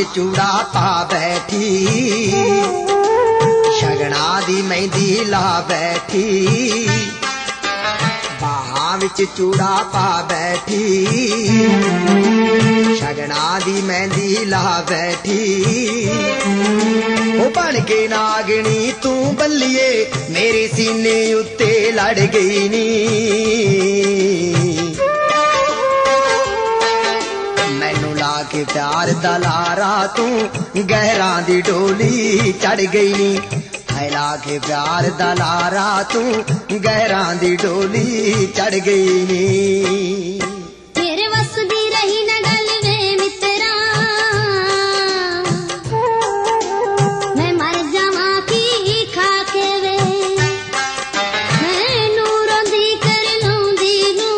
चूड़ा पा बैठी, शगना दी मेहंदी ला बैठी, बाहां विच चूड़ा पा बैठी, शगना दी मेहंदी ला बैठी। ओ बन के नागनी तू बल्लिए मेरे सीने उत्ते लड़ गई नी, मैनू ला के प्यार दा लारा तू गहरां दी डोली चढ़ गई नी, ला के प्यार दा लारा तू गहरां दी डोली चढ़ गई नी। तेरे वस दी रही न गल वे मित्रा, मैं मर जावां की खा के वे, मैनू रोंदी कर लूंदी नू,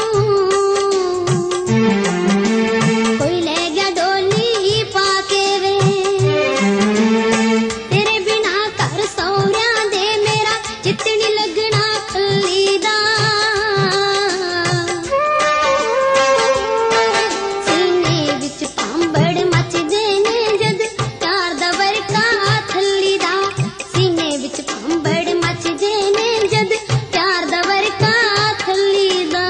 कोई ले गया डोली पा के वे, तेरे बिना घर सौरियां दे मेरा चित्त नी लगना खल्ली दा, सीने विच भांबड़ मचदे ने जद प्यार दा वरका थल्ली दा, सीने विच भांबड़ मचदे ने जद प्यार दा वरका थल्ली दा।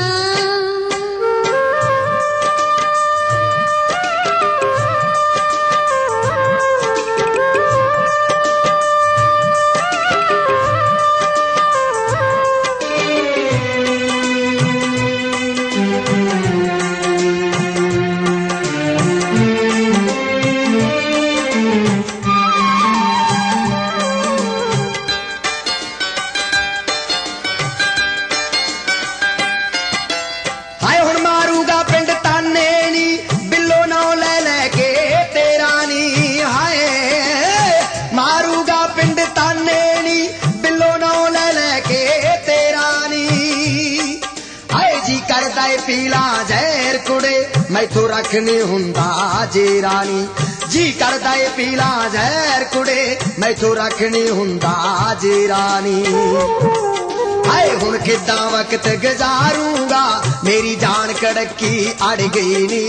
हाय हुण मारूगा पिंड ताने नी, बिल्लो नौ ले लेके तेरा नी, हाय मारूगा पिंड ताने नी, बिल्लो नौ ले लेके तेरा नी, हाय जी करदा ए पीला जहर कुड़े मैथों रखनी हुंदा जे रानी, जी करदा ए पीला जहर कुड़े मैथों रखनी हुंदा जे रानी। हाय हुण किद्दां वक्त गुजारूंगा मेरी जान कड़की अड़ गई नी,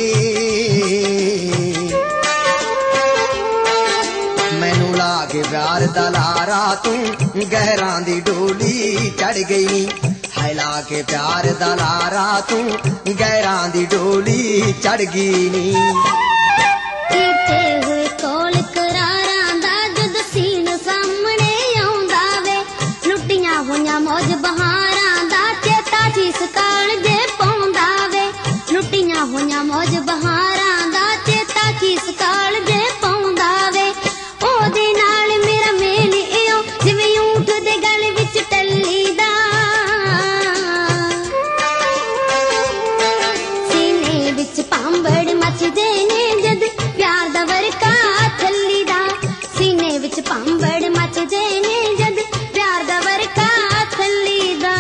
मैनू ला के प्यार दा लारा तू गहरां दी डोली चढ़ गई नी, हाय ला के प्यार दा लारा तू गहरां दी डोली चढ़ गई नी। कीते होए कोल करारां दा जद सीन सामने आउंदा वे, लुटियां होइयां मौज बहारां दा चेता चीस कालजे पाउंदा वे, लुटियां होइयां मौज बहारां दा चेता चीस कालजे पाउंदा वे, ओदे नाल मेरा मेल इयो जिवें ऊंठ दे गल विच टल्ली दा, सीने विच भांबड़ मचदे ने जद प्यार दा वरका थल्ली दा, सीने विच भांबड़ मचदे ने जद प्यार दा वरका थल्ली दा।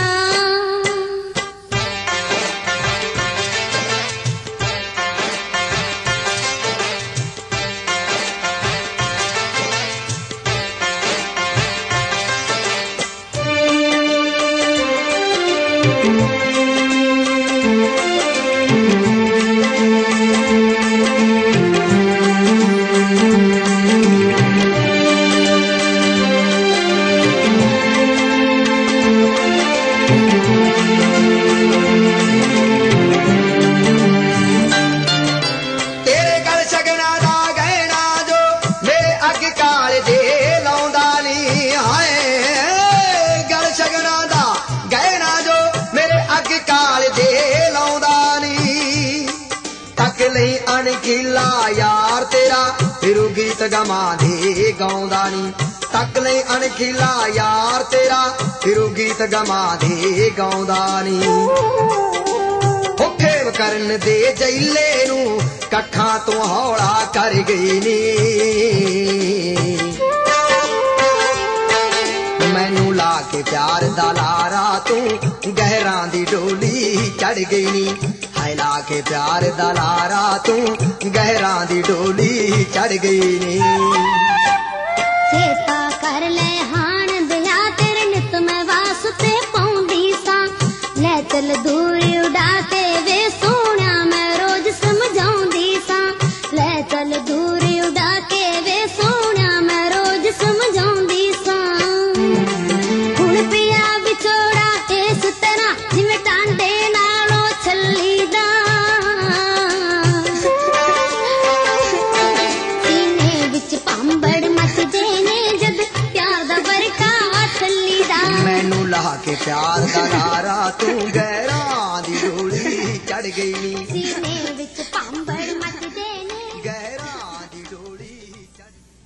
तेरे गल शगना दा गहना जो मेरे अग काल जे लाउंदा नी, हाय गल शगना दा गहना जो मेरे अग काल जे लाउंदा नी, तक लई अणखीला यार तेरा फिरू गीत गमा दे गाउंदा नी, तक लई अणखीला यार तेरा फिरू गीत गमा दे गाउंदा नी। खेव करन दे जैले नू कखां तो हौला कर गई नी, मैनू ला के प्यार दा लारा तू गहरां दी डोली चढ़ गई नी, हाय ला के प्यार दा लारा तू गहरां दी डोली चढ़ गई नी। चेता कर ले हाण दया तेरे नित मैं वास्ते पाउंदी सा, ले चल दूर उड़ा के वे सोहणिया मैं रोज समझाउंदी सा, ले चल दूर उड़ा ਯਾਰ ਦਾ ਨਾਰਾ ਤੂੰ ਗੈਰਾਂ ਦੀ ਡੋਲੀ ਚੜ ਗਈ ਨੀ ਸੀਨੇ